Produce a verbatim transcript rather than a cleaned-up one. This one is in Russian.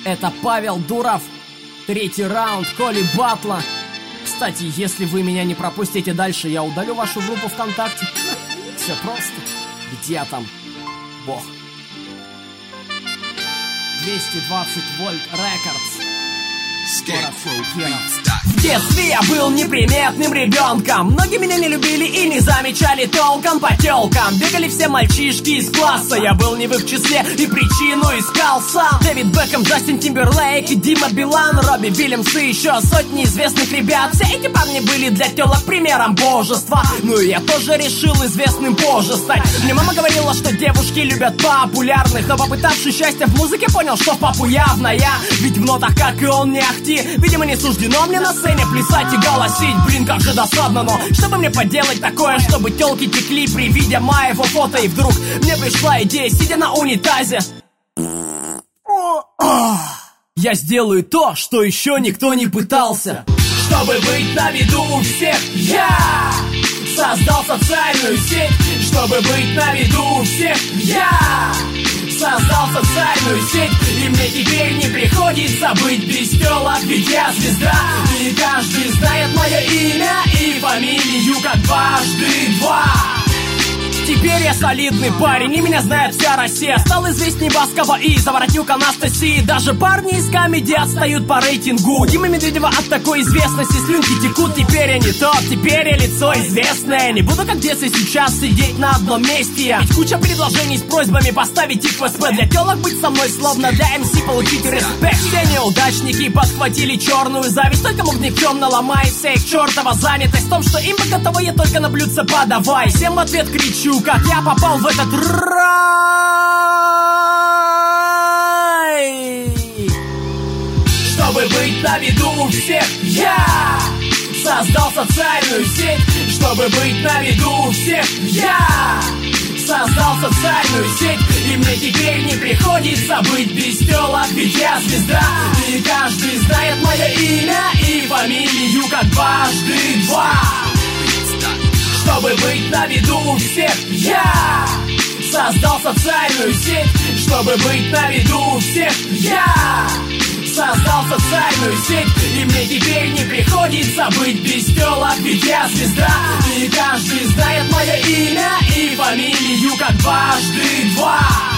Это Павел Дуров. Третий раунд Коли Батла. Кстати, если вы меня не пропустите дальше, я удалю вашу группу ВКонтакте. Все просто. Где там Бог? двести двадцать вольт Рекордс. В детстве я был неприметным ребенком. Многие меня не любили и не замечали толком. По тёлкам бегали все мальчишки из класса. Я был не в их числе и причину искал сам. Дэвид Бекхэм, Джастин Тимберлейк и Дима Билан, Робби Вильямс и еще сотни известных ребят. Все эти парни были для тёлок примером божества. Ну и я тоже решил известным позже стать. Мне мама говорила, что девушки любят популярных, но попытавшись счастья в музыке, понял, что в папу явная. Ведь в нотах, как и он, не ахти. Видимо, не суждено мне на сцене плясать и голосить. Блин, как же досадно, но чтобы мне поделать такое, чтобы тёлки текли при виде моего фото. И вдруг мне пришла идея, сидя на унитазе. Я сделаю то, что еще никто не пытался. Чтобы быть на виду у всех, я создал социальную сеть. Чтобы быть на виду у всех, я создал социальную сеть. И мне теперь не приходится быть без тёлок, ведь я звезда. И каждый знает мое имя и фамилию как дважды два. Теперь я солидный парень, и меня знает вся Россия. Стал известней Баскова и Заворотнюк Анастасии. Даже парни из комедии отстают по рейтингу. Дима Медведева от такой известности слюнки текут. Теперь я не тот, теперь я лицо известное. Не буду как в детстве сейчас сидеть на одном месте я. Ведь куча предложений с просьбами поставить их в СП. Для тёлок быть со мной словно для МС получить респект. Все неудачники подхватили черную зависть. Только мог никчемно ломает вся их чертова занятость в том, что им бы готовое только на блюдце подавай. Всем в ответ кричу, как я попал в этот рай. Чтобы быть на виду у всех, я создал социальную сеть. Чтобы быть на виду у всех, я создал социальную сеть. И мне теперь не приходится быть без тёлок, ведь я звезда. И каждый знает мое имя и фамилию как дважды два. Чтобы быть на виду у всех, я создал социальную сеть. Чтобы быть на виду у всех, я создал социальную сеть. И мне теперь не приходится быть без тёлок, ведь я звезда. И каждый знает мое имя и фамилию как дважды два.